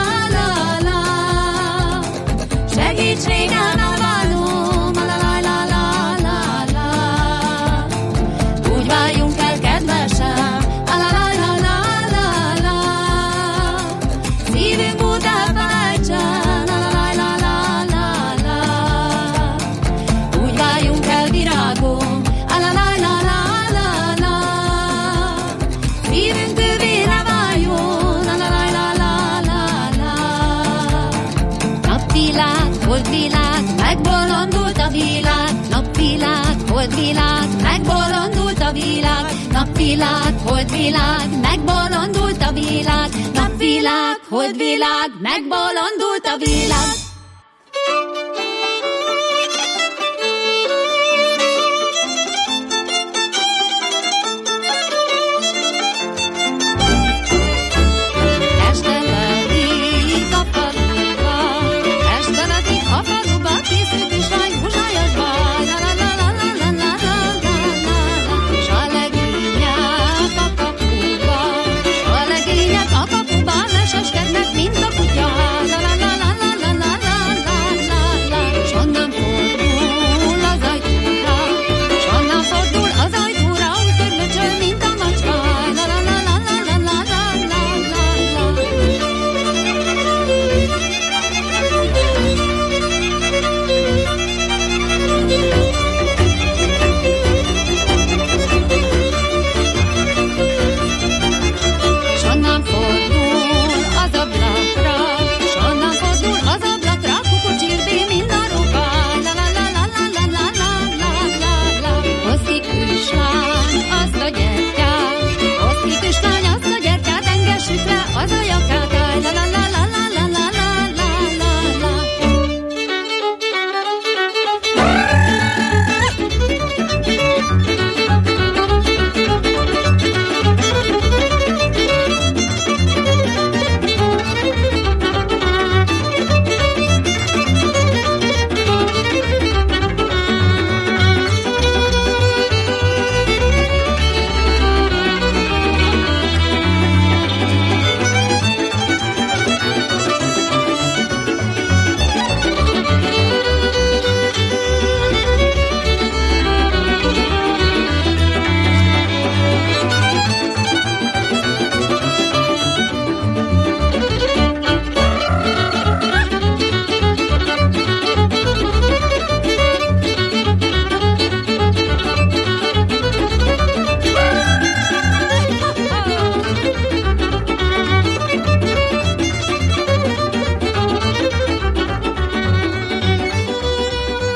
segíts régen a vállom, la-la-la-la-la-la, úgy váljunk el kedvesen, la-la-la-la-la-la, szívünk út elfelejtsen, la-la-la-la-la-la, úgy váljunk el virágom, la-la-la-la-la-la, szívünk kövére váljon, la-la-la-la-la-la, napvilág, holdvilág, megbolondult a világ, napvilág, holdvilág, megbolondult a világ, napvilág, holdvilág, megbolondult a világ, napvilág, holdvilág, megbolondult a világ.